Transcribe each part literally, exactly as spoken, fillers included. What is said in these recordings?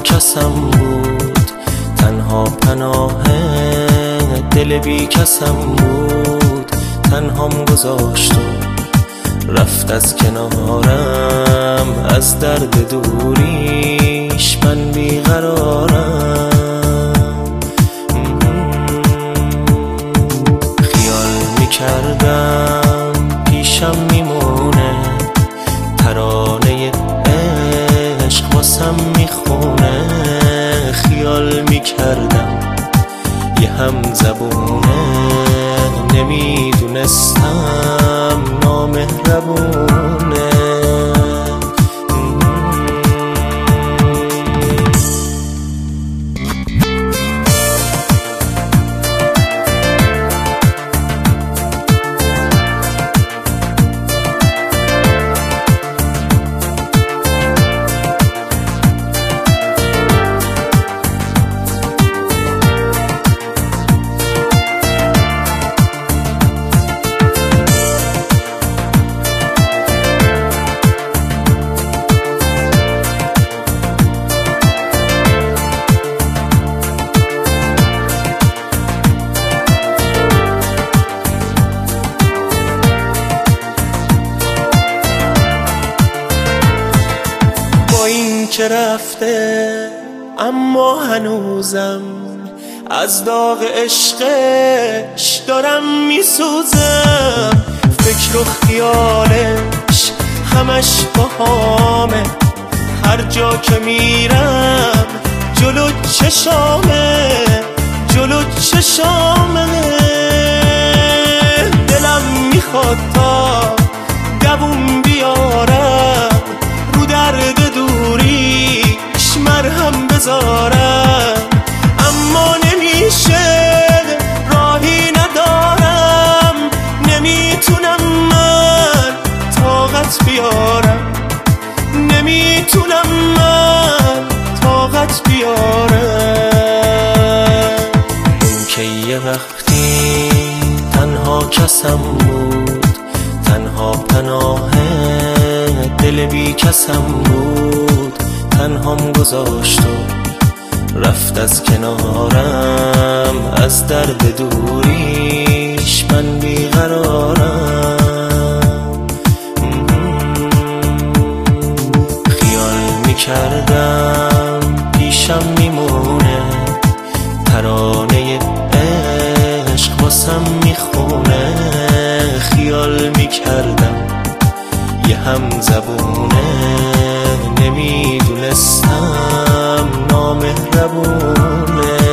کسم بود، تنها پناه دل بی کسم بود. تنهام گذاشت و رفت از کنارم، از درد دوریش من بیقرارم. خیال میکردم پیشم میمونه، ترانه عشق واسم میخونه. خیال میکردم یه هم زبونه، نمیدونستم نامهربونه. که رفته اما هنوزم از داغ عشقش دارم میسوزم. فکر و خیالش همش باهامه، هر جا که میرم جلو چشامه، جلو چشامه. دلم میخواد تا دووم بیارم، رو درد دوریش مرهم بذارم. اما نمیشه، راهی ندارم، نمیتونم من طاقت بیارم، نمیتونم من طاقت بیارم. اون که یه وقتی تنها کسم بود، تنها پناه دل بی کسم بود. تنهام گذاشت و رفت از کنارم، از درد دوریش من بیقرارم. خیال میکردم پیشم میمونه، ترانه عشق واسم میخونه. خیال میکردم یه هم زبونه، نمیدونستم نامهربونه.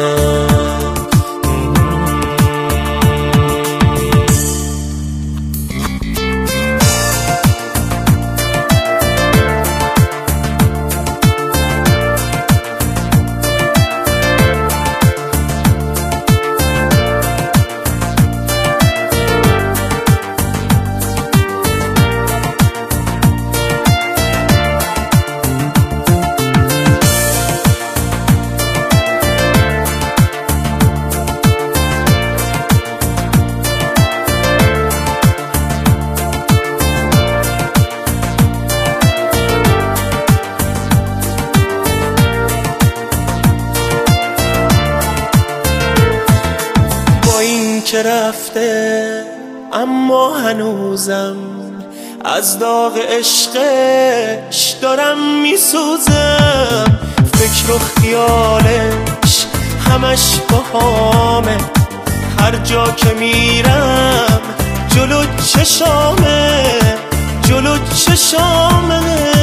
که رفته اما هنوزم از داغ عشقش دارم میسوزم. فکر و خیالش همش باهامه، هر جا که میرم جلو چشامه، جلو چشامه.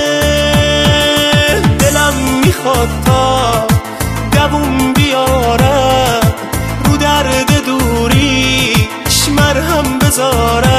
دلم میخواد تا دووم بیارم، رو درد دوریش مرهم بذارم.